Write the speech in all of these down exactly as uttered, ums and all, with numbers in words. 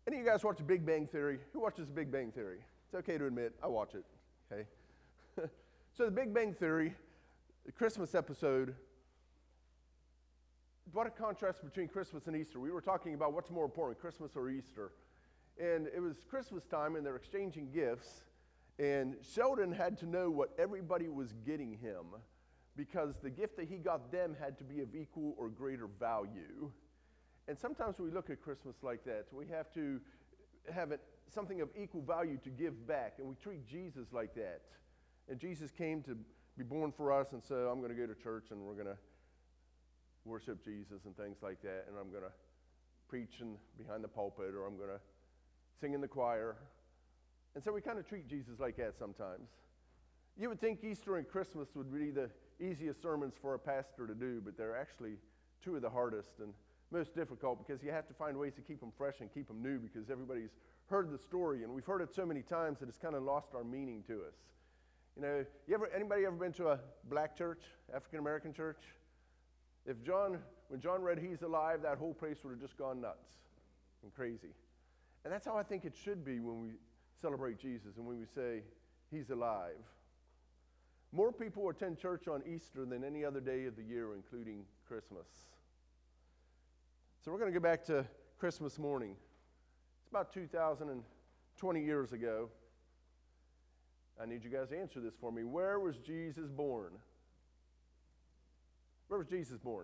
Any of you guys watch The Big Bang Theory? Who watches The Big Bang Theory? It's okay to admit, I watch it, okay? So The Big Bang Theory, the Christmas episode, what a contrast between Christmas and Easter. We were talking about what's more important, Christmas or Easter. And it was Christmas time, and they're exchanging gifts, and Sheldon had to know what everybody was getting him because the gift that he got them had to be of equal or greater value. And sometimes we look at Christmas like that. We have to have it, something of equal value to give back, and we treat Jesus like that. And Jesus came to be born for us, and so I'm going to go to church, and we're going to worship Jesus and things like that, and I'm going to preach in, behind the pulpit, or I'm going to sing in the choir. And so we kind of treat Jesus like that sometimes. You would think Easter and Christmas would be the easiest sermons for a pastor to do, but they're actually two of the hardest and most difficult because you have to find ways to keep them fresh and keep them new because everybody's heard the story, and we've heard it so many times that it's kind of lost our meaning to us. You know, you ever anybody ever been to a black church, African-American church? If John, when John read He's Alive, that whole place would have just gone nuts and crazy. And that's how I think it should be when we celebrate Jesus and when we say He's alive. More people attend church on Easter than any other day of the year, including Christmas. So we're going to go back to Christmas morning. It's about two thousand twenty years ago. I need you guys to answer this for me. Where was Jesus born? Where was Jesus born?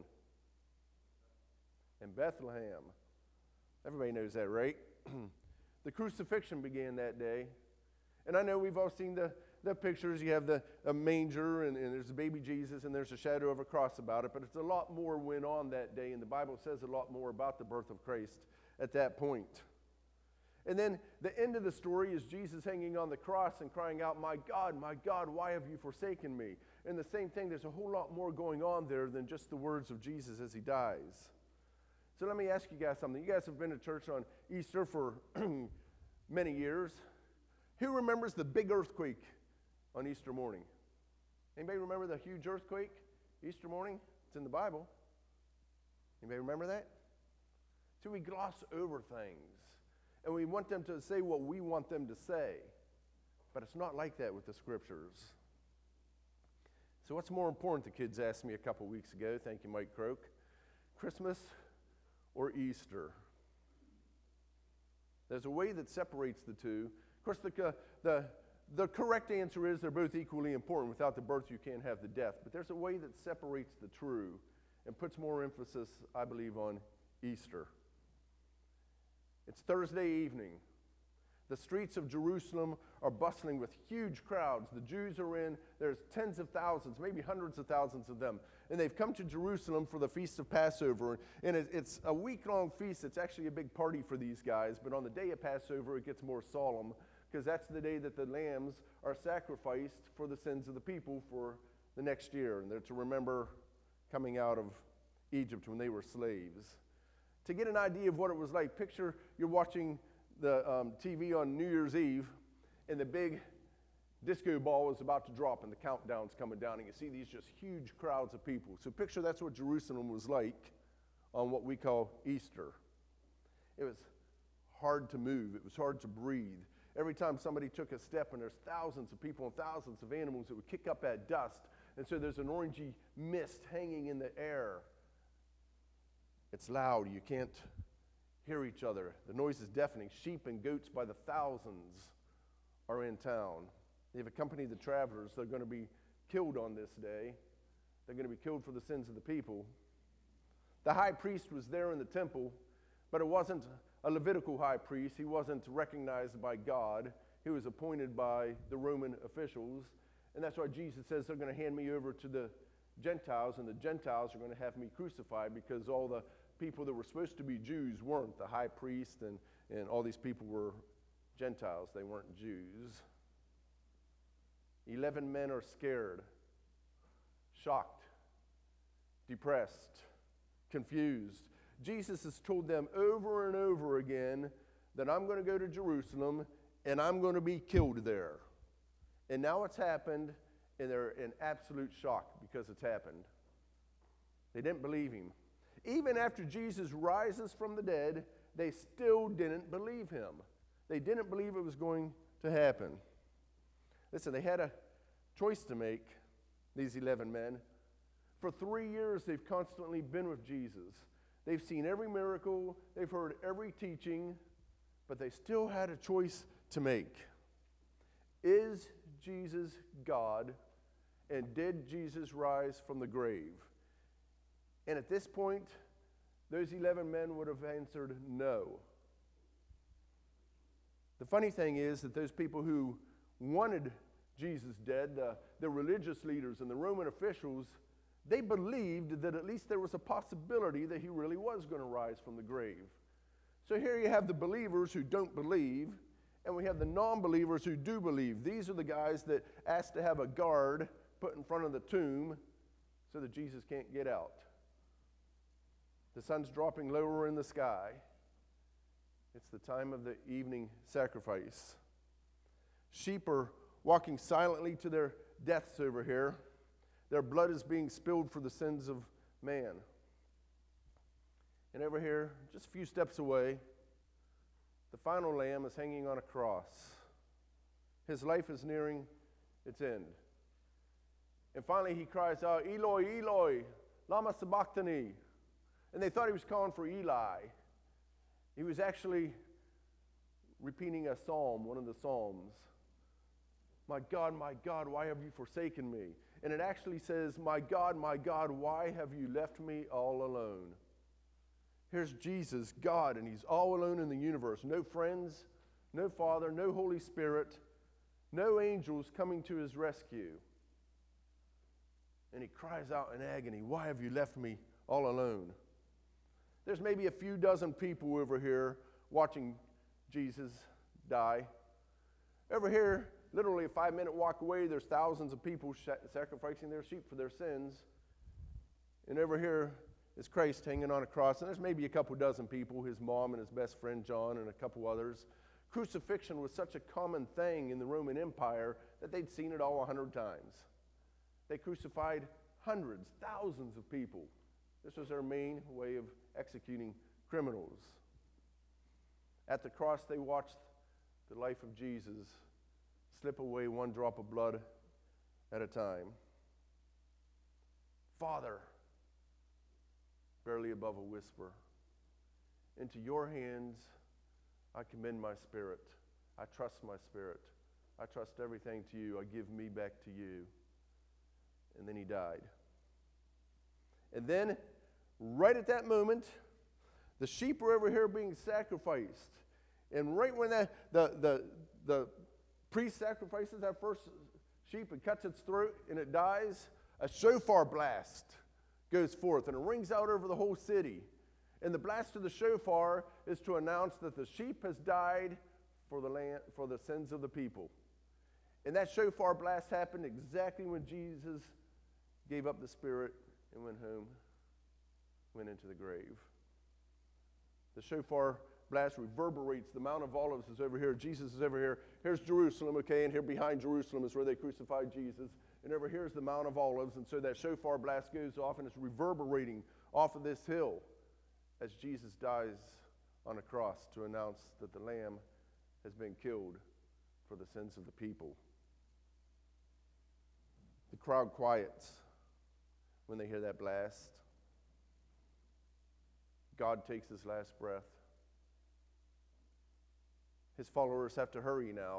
In Bethlehem. Everybody knows that, right? The crucifixion began that day. And I know we've all seen the, the pictures. You have the a manger, and, and there's a baby Jesus, and there's a shadow of a cross about it. But it's a lot more went on that day, and the Bible says a lot more about the birth of Christ at that point. And then the end of the story is Jesus hanging on the cross and crying out, "My God, my God, why have you forsaken me?" And the same thing, there's a whole lot more going on there than just the words of Jesus as he dies. So let me ask you guys something. You guys have been to church on Easter for many years. Who remembers the big earthquake on Easter morning? Anybody remember the huge earthquake Easter morning? It's in the Bible. Anybody remember that? So we gloss over things, and we want them to say what we want them to say. But it's not like that with the scriptures. So what's more important, the kids asked me a couple weeks ago. Thank you, Mike Croak. Christmas or Easter? There's a way that separates the two. Of course, the, the, the correct answer is they're both equally important. Without the birth, you can't have the death. But there's a way that separates the true and puts more emphasis, I believe, on Easter. It's Thursday evening. The streets of Jerusalem are bustling with huge crowds. The Jews are in. There's tens of thousands, maybe hundreds of thousands of them. And they've come to Jerusalem for the Feast of Passover. And it's a week-long feast. It's actually a big party for these guys. But on the day of Passover, it gets more solemn because that's the day that the lambs are sacrificed for the sins of the people for the next year. And they're to remember coming out of Egypt when they were slaves. To get an idea of what it was like, picture you're watching the um, T V on New Year's Eve, and the big disco ball is about to drop, and the countdown's coming down, and you see these just huge crowds of people. So picture that's what Jerusalem was like on what we call Easter. It was hard to move. It was hard to breathe. Every time somebody took a step, and there's thousands of people and thousands of animals that would kick up that dust, and so there's an orangey mist hanging in the air. It's loud. You can't hear each other. The noise is deafening. Sheep and goats by the thousands are in town. They've accompanied the travelers. They're going to be killed on this day. They're going to be killed for the sins of the people. The high priest was there in the temple, but it wasn't a Levitical high priest. He wasn't recognized by God. He was appointed by the Roman officials. And that's why Jesus says they're going to hand me over to the Gentiles, and the Gentiles are going to have me crucified because all the people that were supposed to be Jews weren't. The high priest and, and all these people were Gentiles. They weren't Jews. Eleven men are scared, shocked, depressed, confused. Jesus has told them over and over again that I'm going to go to Jerusalem and I'm going to be killed there. And now it's happened, and they're in absolute shock because it's happened. They didn't believe him. Even after Jesus rises from the dead, they still didn't believe him. They didn't believe it was going to happen. Listen, they had a choice to make, these eleven men. For three years, they've constantly been with Jesus. They've seen every miracle, they've heard every teaching, but they still had a choice to make. Is Jesus God? And did Jesus rise from the grave? And at this point, those eleven men would have answered no. The funny thing is that those people who wanted Jesus dead, the, the religious leaders and the Roman officials, they believed that at least there was a possibility that he really was going to rise from the grave. So here you have the believers who don't believe, and we have the non-believers who do believe. These are the guys that asked to have a guard put in front of the tomb so that Jesus can't get out. The sun's dropping lower in the sky. It's the time of the evening sacrifice. Sheep are walking silently to their deaths over here. Their blood is being spilled for the sins of man. And over here, just a few steps away, the final lamb is hanging on a cross. His life is nearing its end. And finally he cries out, Eloi, Eloi, lama sabachthani. And they thought he was calling for Eli. He was actually repeating a psalm, one of the psalms. My God, my God, why have you forsaken me? And it actually says, my God, my God, why have you left me all alone? Here's Jesus, God, and he's all alone in the universe. No friends, no Father, no Holy Spirit, no angels coming to his rescue. And he cries out in agony, why have you left me all alone? There's maybe a few dozen people over here watching Jesus die. Over here, literally a five-minute walk away, there's thousands of people sacrificing their sheep for their sins. And over here is Christ hanging on a cross. And there's maybe a couple dozen people, his mom and his best friend John and a couple others. Crucifixion was such a common thing in the Roman Empire that they'd seen it all a hundred times. They crucified hundreds, thousands of people. This was their main way of executing criminals. At the cross, they watched the life of Jesus slip away one drop of blood at a time. Father, barely above a whisper, into your hands I commend my spirit. I trust my spirit. I trust everything to you. I give me back to you. And then he died. And then, right at that moment, the sheep are over here being sacrificed. And right when that, the, the, the priest sacrifices that first sheep and cuts its throat and it dies, a shofar blast goes forth and it rings out over the whole city. And the blast of the shofar is to announce that the sheep has died for the land, for the sins of the people. And that shofar blast happened exactly when Jesus gave up the spirit and went home, went into the grave. The shofar blast reverberates. The Mount of Olives is over here. Jesus is over here. Here's Jerusalem, okay, and here behind Jerusalem is where they crucified Jesus. And over here is the Mount of Olives. And so that shofar blast goes off and it's reverberating off of this hill as Jesus dies on a cross to announce that the Lamb has been killed for the sins of the people. The crowd quiets when they hear that blast. God takes his last breath. His followers have to hurry now.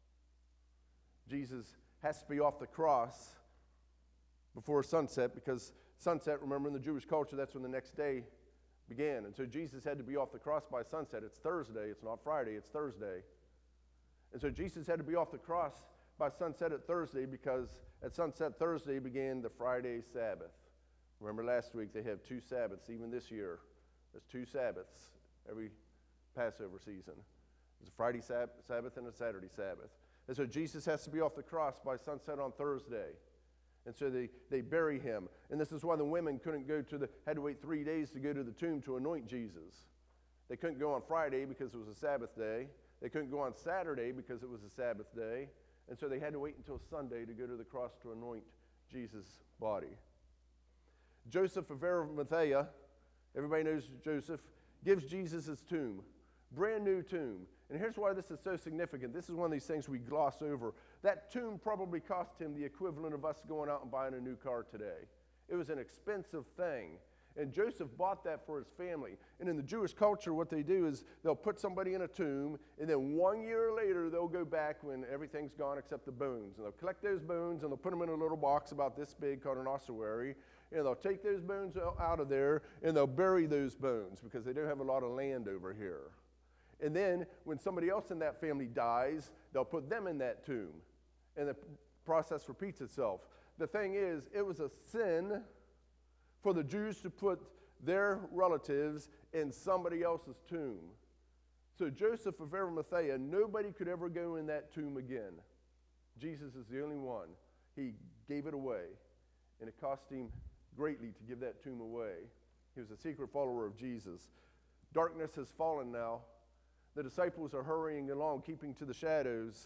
Jesus has to be off the cross before sunset because sunset, remember in the Jewish culture, that's when the next day began. And so Jesus had to be off the cross by sunset. It's Thursday. It's not Friday. It's Thursday. And so Jesus had to be off the cross by sunset at Thursday because at sunset Thursday began the Friday Sabbath. Remember last week they have two Sabbaths. Even this year there's two Sabbaths every Passover season. There's a Friday Sab- Sabbath and a Saturday Sabbath. And so Jesus has to be off the cross by sunset on Thursday. And so they, they bury him. And this is why the women couldn't go to the, had to wait three days to go to the tomb to anoint Jesus. They couldn't go on Friday because it was a Sabbath day. They couldn't go on Saturday because it was a Sabbath day. And so they had to wait until Sunday to go to the cross to anoint Jesus' body. Joseph of Arimathea, everybody knows Joseph, gives Jesus his tomb, brand new tomb. And here's why this is so significant. This is one of these things we gloss over. That tomb probably cost him the equivalent of us going out and buying a new car today. It was an expensive thing. And Joseph bought that for his family. And in the Jewish culture, what they do is they'll put somebody in a tomb, and then one year later, they'll go back when everything's gone except the bones. And they'll collect those bones, and they'll put them in a little box about this big called an ossuary. And they'll take those bones out of there, and they'll bury those bones because they don't have a lot of land over here. And then when somebody else in that family dies, they'll put them in that tomb. And the process repeats itself. The thing is, it was a sin for the Jews to put their relatives in somebody else's tomb. So Joseph of Arimathea, nobody could ever go in that tomb again. Jesus is the only one. He gave it away, and it cost him greatly to give that tomb away. He was a secret follower of Jesus. Darkness has fallen now. The disciples are hurrying along, keeping to the shadows.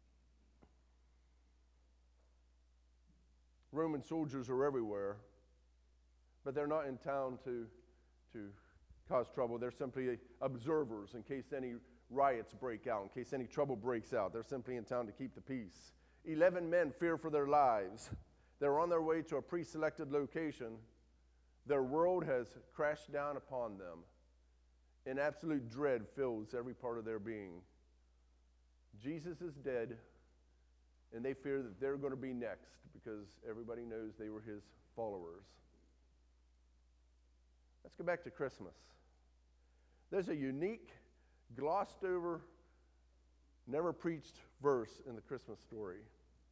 Roman soldiers are everywhere. But they're not in town to, to cause trouble. They're simply observers in case any riots break out, in case any trouble breaks out. They're simply in town to keep the peace. Eleven men fear for their lives. They're on their way to a pre-selected location. Their world has crashed down upon them, and absolute dread fills every part of their being. Jesus is dead, and they fear that they're going to be next because everybody knows they were his followers. Let's go back to Christmas. There's a unique, glossed over, never preached verse in the Christmas story.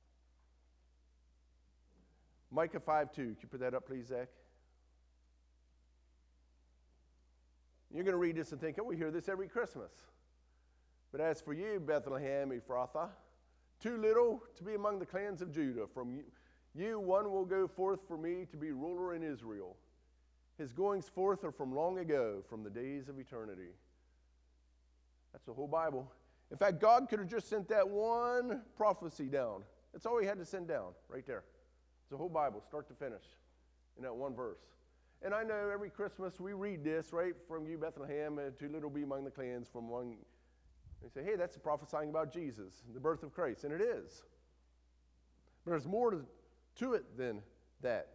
Micah five two. Can you put that up, please, Zach? You're going to read this and think, oh, we hear this every Christmas. But as for you, Bethlehem Ephrathah, too little to be among the clans of Judah. From you, you one will go forth for me to be ruler in Israel. His goings forth are from long ago, from the days of eternity. That's the whole Bible. In fact, God could have just sent that one prophecy down. That's all he had to send down, right there. It's the whole Bible, start to finish, in that one verse. And I know every Christmas we read this, right? From you, Bethlehem, uh, too little be among the clans, from one. They say, hey, that's prophesying about Jesus, the birth of Christ. And it is. But there's more to, to it than that.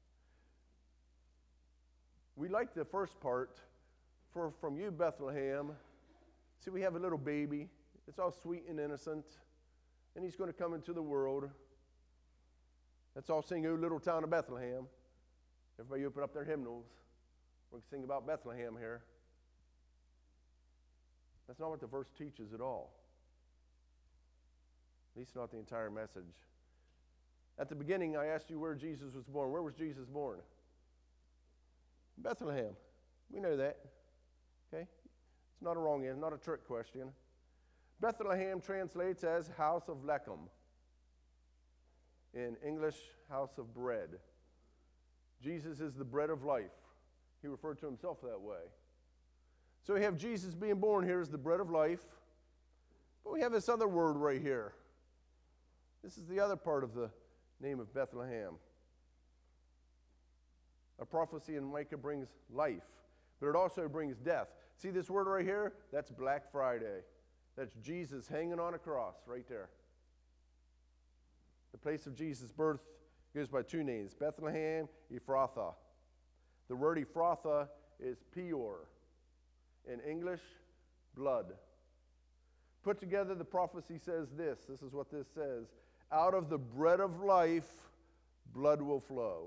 We like the first part, for from you, Bethlehem. See, we have a little baby. It's all sweet and innocent. And he's going to come into the world. Let's all sing, O Little Town of Bethlehem. Everybody open up their hymnals. We're going to sing about Bethlehem here. That's not what the verse teaches at all. At least not the entire message. At the beginning, I asked you where Jesus was born. Where was Jesus born? Bethlehem. We know that. Okay? It's not a wrong answer, not a trick question. Bethlehem translates as house of lechem. In English, house of bread. Jesus is the bread of life. He referred to himself that way. So we have Jesus being born here as the bread of life. But we have this other word right here. This is the other part of the name of Bethlehem. A prophecy in Micah brings life, but it also brings death. See this word right here? That's Black Friday. That's Jesus hanging on a cross right there. The place of Jesus' birth goes by two names, Bethlehem, Ephrathah. The word Ephrathah is Peor. In English, blood. Put together, the prophecy says this. This is what this says. Out of the bread of life, blood will flow.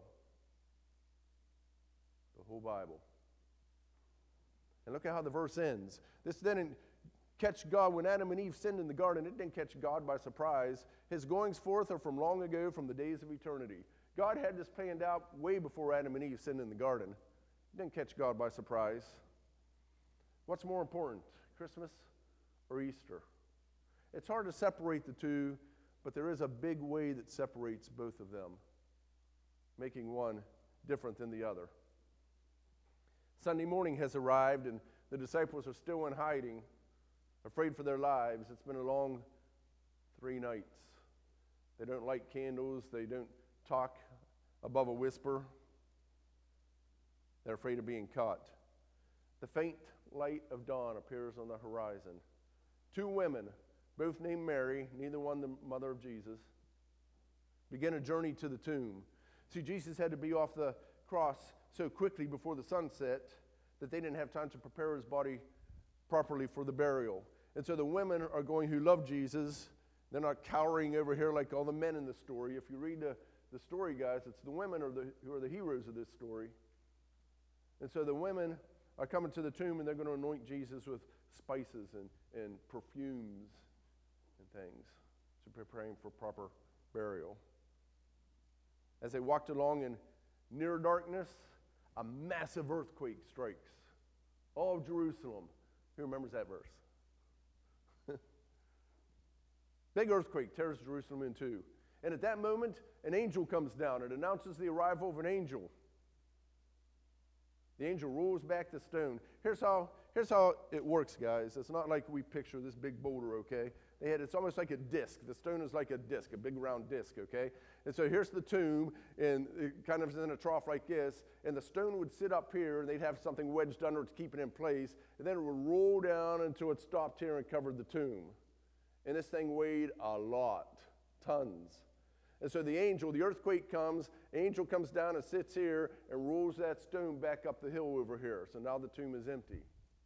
The whole Bible. And look at how the verse ends. This didn't catch God when Adam and Eve sinned in the garden. It didn't catch God by surprise. His goings forth are from long ago, from the days of eternity. God had this planned out way before Adam and Eve sinned in the garden. It didn't catch God by surprise. What's more important, Christmas or Easter? It's hard to separate the two, but there is a big way that separates both of them, making one different than the other. Sunday morning has arrived, and the disciples are still in hiding, afraid for their lives. It's been a long three nights. They don't light candles. They don't talk above a whisper. They're afraid of being caught. The faint light of dawn appears on the horizon. Two women, both named Mary, neither one the mother of Jesus, begin a journey to the tomb. See, Jesus had to be off the cross so quickly before the sun set that they didn't have time to prepare his body properly for the burial. And so the women are going who love Jesus. They're not cowering over here like all the men in the story. If you read the, the story, guys, it's the women are the, who are the heroes of this story. And so the women are coming to the tomb, and they're going to anoint Jesus with spices and, and perfumes and things to prepare him for proper burial. As they walked along in near darkness, a massive earthquake strikes all of Jerusalem. Who remembers that verse? Big earthquake tears Jerusalem in two. And at that moment, an angel comes down. It announces the arrival of an angel. The angel rolls back the stone. Here's how, here's how it works, guys. It's not like we picture this big boulder, okay? They had, it's almost like a disc. The stone is like a disc, a big round disc, okay? And so here's the tomb, and it kind of is in a trough like this, and the stone would sit up here, and they'd have something wedged under it to keep it in place, and then it would roll down until it stopped here and covered the tomb. And this thing weighed a lot, tons. And so the angel, the earthquake comes, angel comes down and sits here and rolls that stone back up the hill over here. So now the tomb is empty.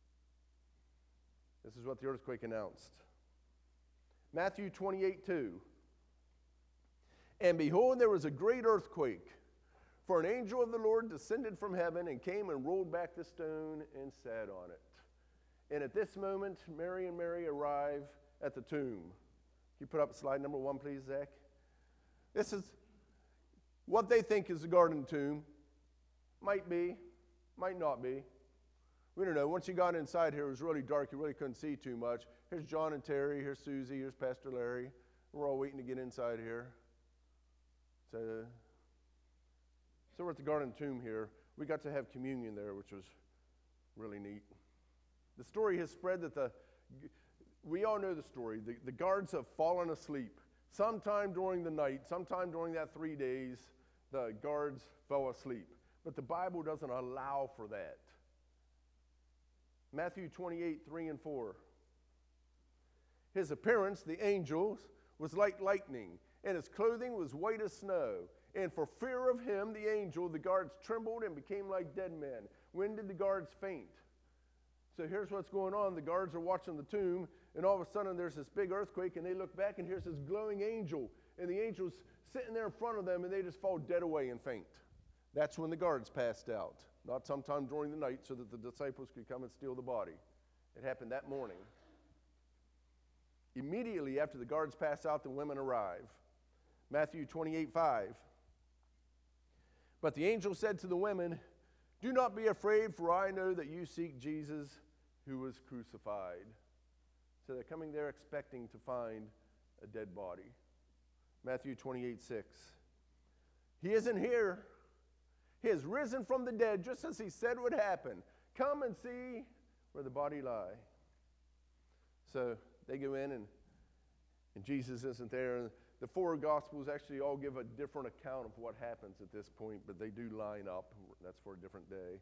This is what the earthquake announced. Matthew twenty-eight two. And behold, there was a great earthquake, for an angel of the Lord descended from heaven and came and rolled back the stone and sat on it. And at this moment, Mary and Mary arrive at the tomb. Can you put up slide number one, please, Zach? This is what they think is the garden tomb. Might be, might not be. We don't know. Once you got inside here, it was really dark. You really couldn't see too much. Here's John and Terry. Here's Susie. Here's Pastor Larry. We're all waiting to get inside here. So, so we're at the garden tomb here. We got to have communion there, which was really neat. The story has spread that the, we all know the story. The, the guards have fallen asleep. Sometime during the night, sometime during that three days, the guards fell asleep. But the Bible doesn't allow for that. Matthew twenty-eight, three and four. His appearance, the angel's, was like lightning, and his clothing was white as snow. And for fear of him, the angel, the guards trembled and became like dead men. When did the guards faint? So here's what's going on. The guards are watching the tomb, and all of a sudden there's this big earthquake, and they look back, and here's this glowing angel. And the angel's sitting there in front of them, and they just fall dead away and faint. That's when the guards passed out. Not sometime during the night so that the disciples could come and steal the body. It happened that morning. Immediately after the guards pass out, the women arrive. Matthew twenty-eight, five. But the angel said to the women, "Do not be afraid, for I know that you seek Jesus who was crucified." So they're coming there expecting to find a dead body. Matthew twenty-eight, six. He isn't here. He has risen from the dead, just as he said would happen. Come and see where the body lie. So they go in, and, and Jesus isn't there. And the four Gospels actually all give a different account of what happens at this point, but they do line up. That's for a different day.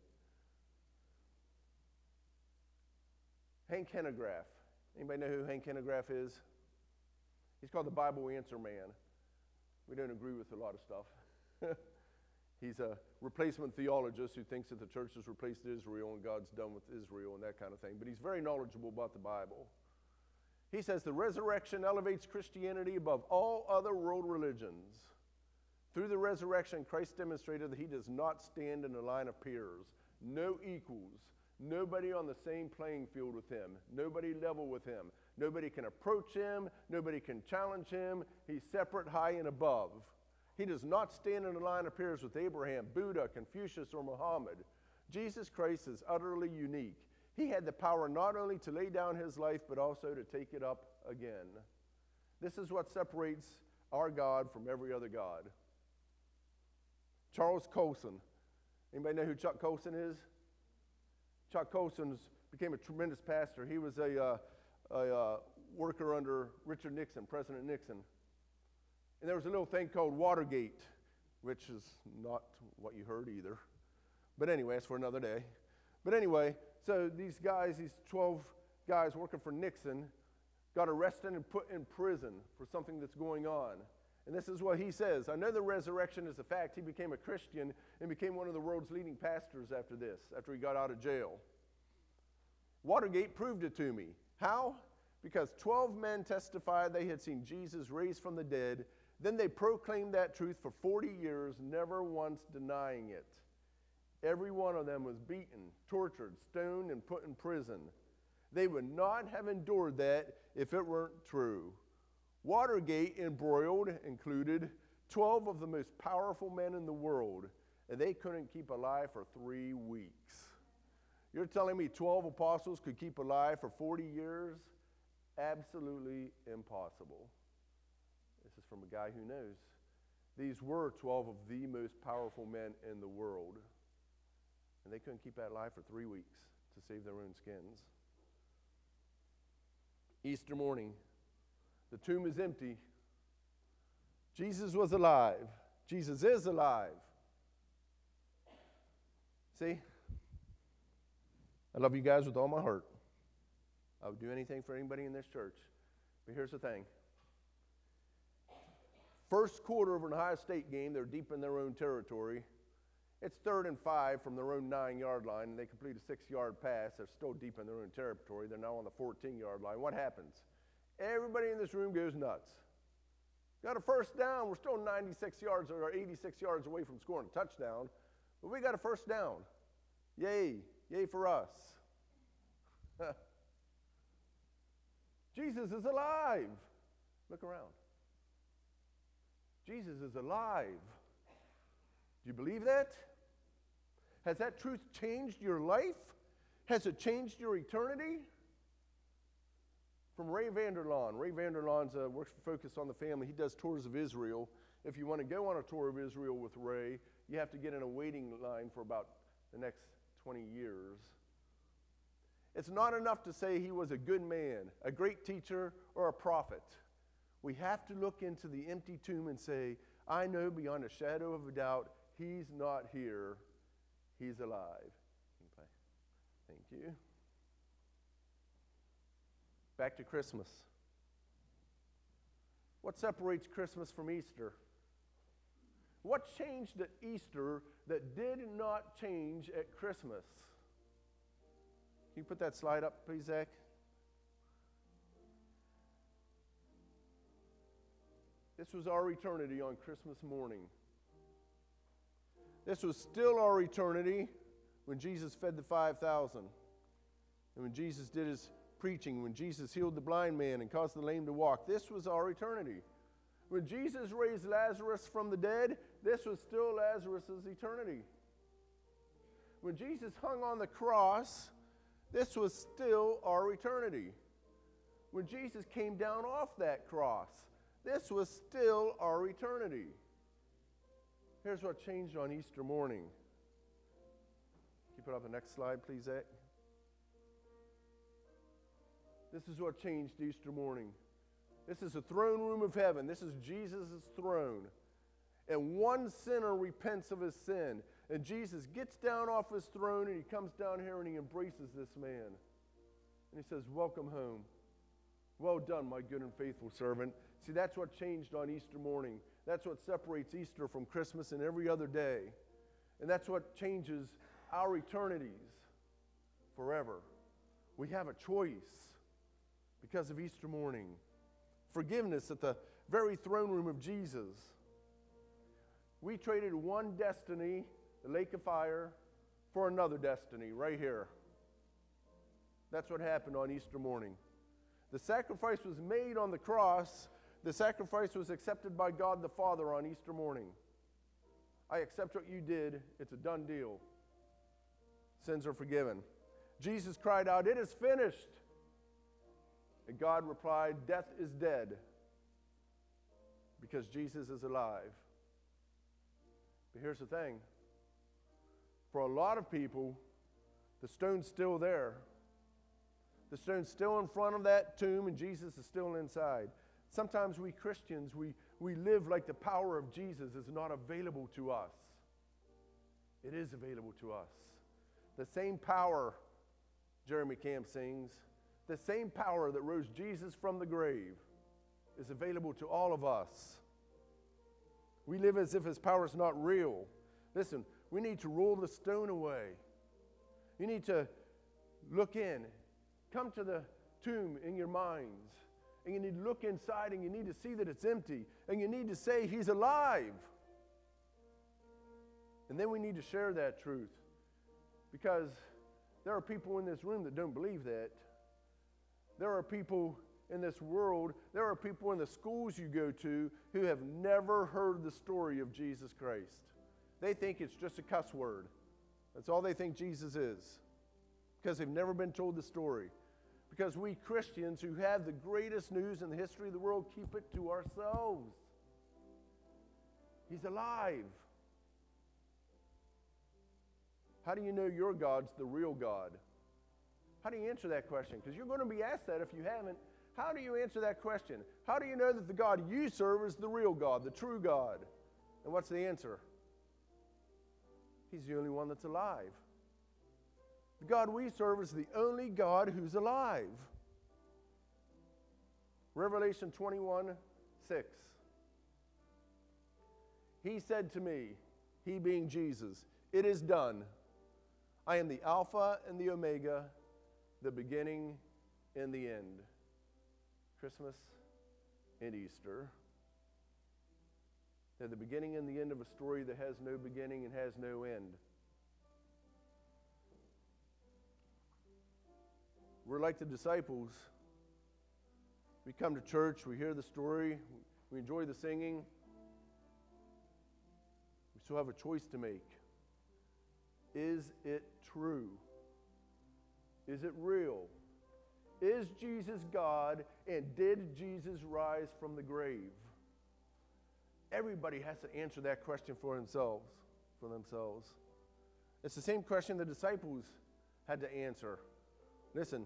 Hank Hanegraaff. Anybody know who Hank Hanegraaff is? He's called the Bible Answer Man. We don't agree with a lot of stuff. He's a replacement theologist who thinks that the church has replaced Israel and God's done with Israel and that kind of thing. But he's very knowledgeable about the Bible. He says the resurrection elevates Christianity above all other world religions. Through the resurrection, Christ demonstrated that he does not stand in a line of peers. No equals. Nobody on the same playing field with him. Nobody level with him. Nobody can approach him. Nobody can challenge him. He's separate, high, and above. He does not stand in a line of peers with Abraham, Buddha, Confucius, or Muhammad. Jesus Christ is utterly unique. He had the power not only to lay down his life, but also to take it up again. This is what separates our God from every other God. Charles Colson. Anybody know who Chuck Colson is? Chuck Colson became a tremendous pastor. He was a, uh, a uh, worker under Richard Nixon, President Nixon. And there was a little thing called Watergate, which is not what you heard either. But anyway, it's for another day. But anyway, so these guys, these twelve guys working for Nixon, got arrested and put in prison for something that's going on. And this is what he says. I know the resurrection is a fact. He became a Christian and became one of the world's leading pastors after this, after he got out of jail. Watergate proved it to me. How? Because twelve men testified they had seen Jesus raised from the dead. Then they proclaimed that truth for forty years, never once denying it. Every one of them was beaten, tortured, stoned, and put in prison. They would not have endured that if it weren't true. Watergate embroiled included twelve of the most powerful men in the world, and they couldn't keep alive for three weeks. You're telling me twelve apostles could keep alive for forty years? Absolutely impossible. This is from a guy who knows. These were twelve of the most powerful men in the world, and they couldn't keep that alive for three weeks to save their own skins. Easter morning, the tomb is empty. Jesus was alive. Jesus is alive. See? I love you guys with all my heart. I would do anything for anybody in this church. But here's the thing. First quarter of an Ohio State game, they're deep in their own territory. It's third and five from their own nine-yard line, and they complete a six-yard pass. They're still deep in their own territory. They're now on the fourteen-yard line. What happens? Everybody in this room goes nuts. Got a first down. We're still ninety-six yards or eighty-six yards away from scoring a touchdown, but we got a first down. Yay. Yay for us. Jesus is alive. Look around. Jesus is alive. Do you believe that? Has that truth changed your life? Has it changed your eternity? From Ray Vanderlaan. Ray Vanderlaan uh, works for Focus on the Family. He does tours of Israel. If you want to go on a tour of Israel with Ray, you have to get in a waiting line for about the next twenty years. It's not enough to say he was a good man, a great teacher, or a prophet. We have to look into the empty tomb and say, I know beyond a shadow of a doubt, he's not here. He's alive. Thank you. Back to Christmas. What separates Christmas from Easter? What changed at Easter that did not change at Christmas? Can you put that slide up, please, Zach? This was our eternity on Christmas morning. This was still our eternity when Jesus fed the five thousand. And when Jesus did his preaching, when Jesus healed the blind man and caused the lame to walk. This was our eternity. When Jesus raised Lazarus from the dead, this was still Lazarus' eternity. When Jesus hung on the cross, this was still our eternity. When Jesus came down off that cross, this was still our eternity. Here's what changed on Easter morning. Can you put up the next slide, please, Zach? This is what changed Easter morning. This is the throne room of heaven. This is Jesus' throne. And one sinner repents of his sin. And Jesus gets down off his throne and he comes down here and he embraces this man. And he says, welcome home. Well done, my good and faithful servant. See, that's what changed on Easter morning. That's what separates Easter from Christmas and every other day. And that's what changes our eternities forever. We have a choice because of Easter morning. Forgiveness at the very throne room of Jesus. We traded one destiny, the lake of fire, for another destiny right here. That's what happened on Easter morning. The sacrifice was made on the cross. The sacrifice was accepted by God the Father on Easter morning. I accept what you did. It's a done deal. Sins are forgiven. Jesus cried out, it is finished. And God replied, death is dead, because Jesus is alive. But here's the thing. For a lot of people, the stone's still there. The stone's still in front of that tomb, and Jesus is still inside. Sometimes we Christians, we, we live like the power of Jesus is not available to us. It is available to us. The same power Jeremy Camp sings, the same power that rose Jesus from the grave is available to all of us. We live as if his power is not real. Listen, we need to roll the stone away. You need to look in. Come to the tomb in your minds. And you need to look inside and you need to see that it's empty. And you need to say, he's alive. And then we need to share that truth. Because there are people in this room that don't believe that. There are people in this world, there are people in the schools you go to who have never heard the story of Jesus Christ. They think it's just a cuss word. That's all they think Jesus is. Because they've never been told the story. Because we Christians who have the greatest news in the history of the world keep it to ourselves. He's alive. How do you know your God's the real God? How do you answer that question? Because you're going to be asked that if you haven't. How do you answer that question? How do you know that the God you serve is the real God, the true God? And what's the answer? He's the only one that's alive. The God we serve is the only God who's alive. Revelation twenty-one, six. He said to me, he being Jesus, it is done. I am the Alpha and the Omega, the beginning and the end. Christmas and Easter. They're the beginning and the end of a story that has no beginning and has no end. We're like the disciples. We come to church, we hear the story, we enjoy the singing. We still have a choice to make. Is it true? Is it real? Is Jesus God, and did Jesus rise from the grave? Everybody has to answer that question for themselves, for themselves. It's the same question the disciples had to answer. Listen,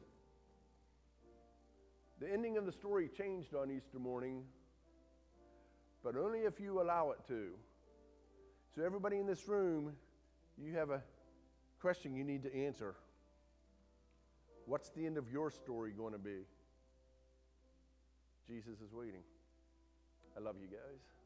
the ending of the story changed on Easter morning, but only if you allow it to. So everybody in this room, you have a question you need to answer. What's the end of your story going to be? Jesus is waiting. I love you guys.